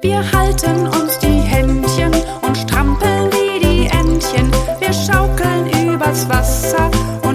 Wir halten uns die Händchen und strampeln wie die Entchen. Wir schaukeln übers Wasser